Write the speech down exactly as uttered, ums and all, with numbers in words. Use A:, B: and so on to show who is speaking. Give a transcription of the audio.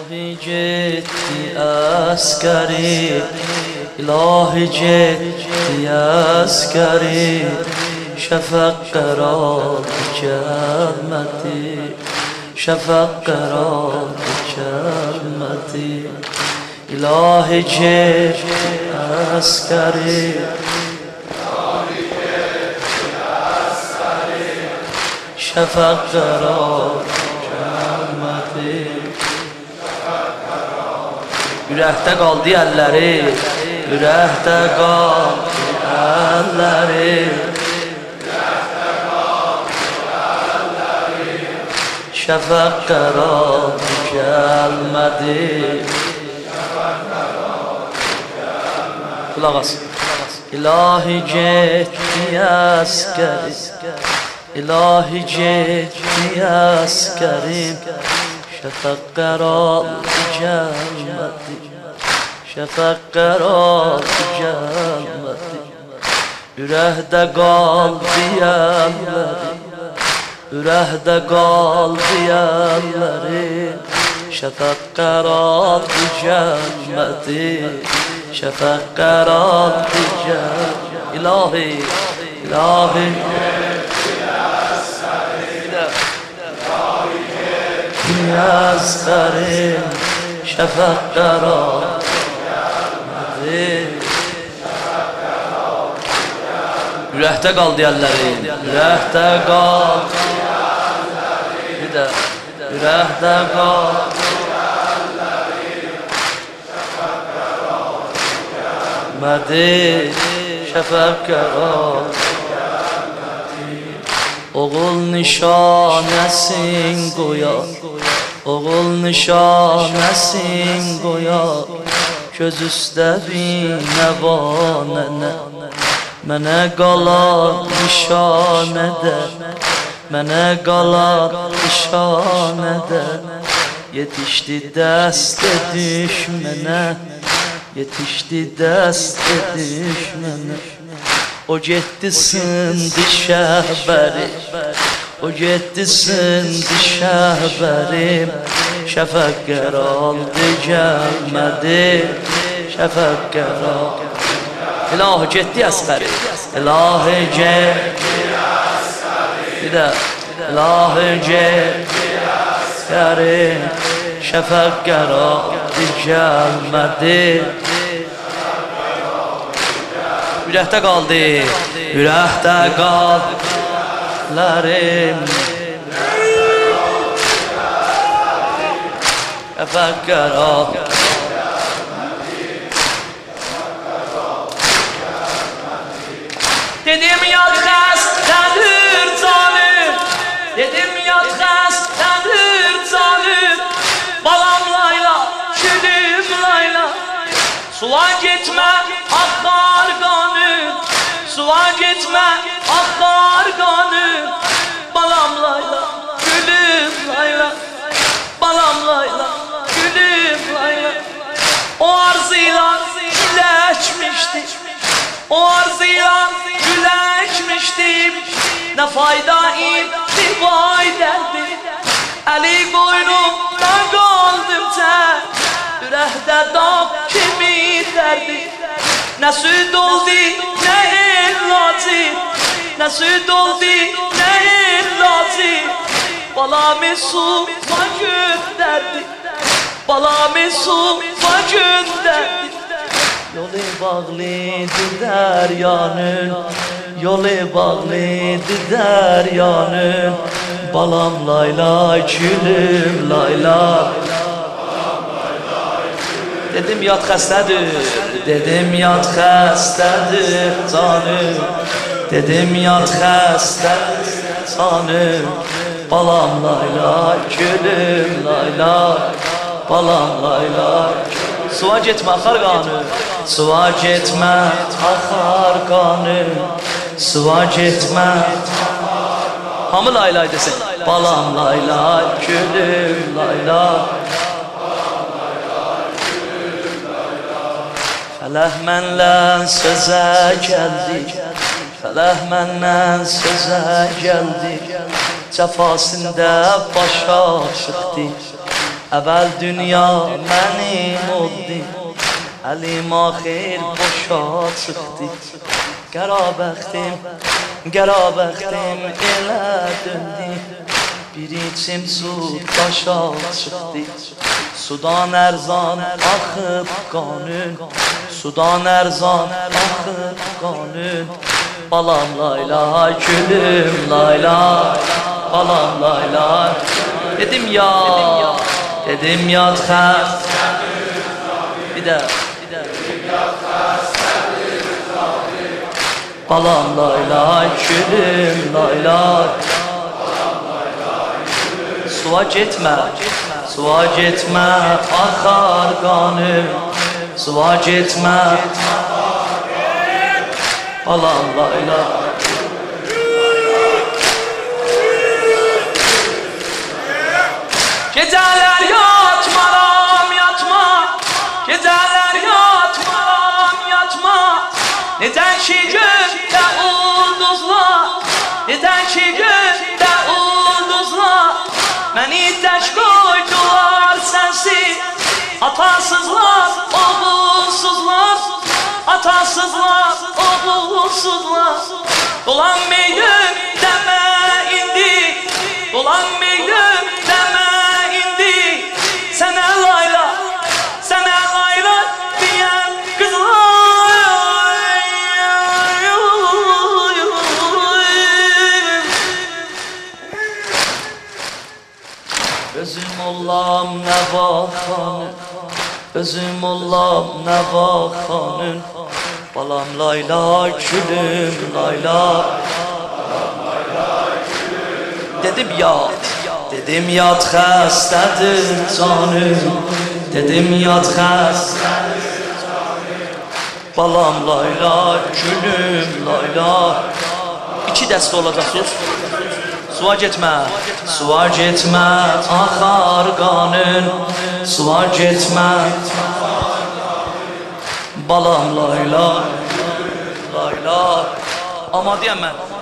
A: İlahi ciddi askeri, İlahi ciddi askeri, şefak karar gelmedi, şefak karar gelmedi. İlahi ciddi askeri, şefak karar gelmedi. Ürəkdə qaldı əlləri, ürəkdə qaldı əlləri, şəfəq qərar gəlmədi. Qulaq as. İlahi getdi əskəri, İlahi getdi əskərim, şəfəq qərar gəlmədi, şəfəq qərar gəlmədi. Ürəkdə qaldı əlləri, ürəkdə qaldı əlləri, şəfəq qərar gəlmədi, şəfəq qərar gəlmədi. İlahi, İlahi yazlarım, şəfəq qərar gəlmədi. Ürəkdə qaldı əllərim, ürəkdə qaldı əllərim, bir də ürəkdə qaldı əllərim, şəfəq qərar gəlmədi, şəfəq qərar gəlmədi. Oğul nişanəsin qoyar, oğul nişanəsin qoyar, göz üstə binəva nənə, mənə qalar nişanədə, mənə qalar nişanədə. Yetişdi dəstə düşmənə, yetişdi dəstə düşmənə. O getdi sındı şəhbəri, o getdi sındı şəhbərim, şəfəq qərar gəlmədi, şəfəq qərar. İlahi getdi əskəri, İlahi getdi əskəri, bir də İlahi getdi əskəri, şəfəq qərar gəlmədi. Ürəkdə qaldı, ürəkdə qaldı əllərim, şəfəq qərar dedim yad xəstədir canım, dedim yad xəstədir canım, balam layla, gülüm layla, suva getmə axar qanım, suva getmə axar qanım, balam layla, gülüm layla, balam layla, gülüm layla. O arzuyla güləşmişdi, o arzuyla güləşmişdim, nə fayda intibay dərdi, əli qoynumda qaldım tək, ürəkdə dağ kimi dərdi. Nə süd oldu, nə ilacı, nə süd oldu, nə ilacı, balamı suva göndərdi, balamı suva göndərdi. Yolu bağlıdır dəryanın, yolu bağlıdır dəryanın, balam layla, gülüm layla. Dedim yad xəstədir, dedim yad xəstədir canım, dedim yad xəstədir canım, balam layla, gülüm layla, balam layla. Suva getmə axar qanım, suva getmə axar qanım, suva getmə axar qanım. Hamı laylay desin, balam layla, gülüm layla. Fələh mənlə sözə gəldi, fələh mənlə sözə gəldi, cəfasında başa çıxdı, Əvvəl dünya mənim oldu, əlim axir boşa çıxdı. Qəra bəxtim, qəra bəxtim elə döndü. Bir içim su daşa çıxdı. Sudan ərzan axıb qanun, sudan ərzan axıb qanun. Balam layla, gülüm layla, balam layla. Dedim ya, dedim yad xəstədir zalim. Bir də, bir də. Dedim yad xəstədir zalim. Balam layla, gülüm layla. Balam layla, gülüm. Suya getmə, suya getmə, axar qanım. Suya getmə, balam layla. Geceler yatmaram yatma, geceler yatmaram yatma. Neden ki gökte ulduzlar, neden ki gökte ulduzlar beni tək koydular sensiz. Atasızlar, oğulsuzlar, atasızlar, oğulsuzlar. Dolan meylüm deme indi, dolan meylüm deme. Sənə layla, sənə layla deyən qızlar. Özüm olam nə vaxanın, özüm olam nə vaxanın. Balam layla, gülüm layla. Dedim yad, dedim yad xəstədir canım. Dedim yad xəstədir canım. Balam layla, gülüm layla. İki dəstə olacaqsınız. Suya getmə, suya getmə, axar qanın. Suya getmə, balam layla, layla. Amadiyəm mən.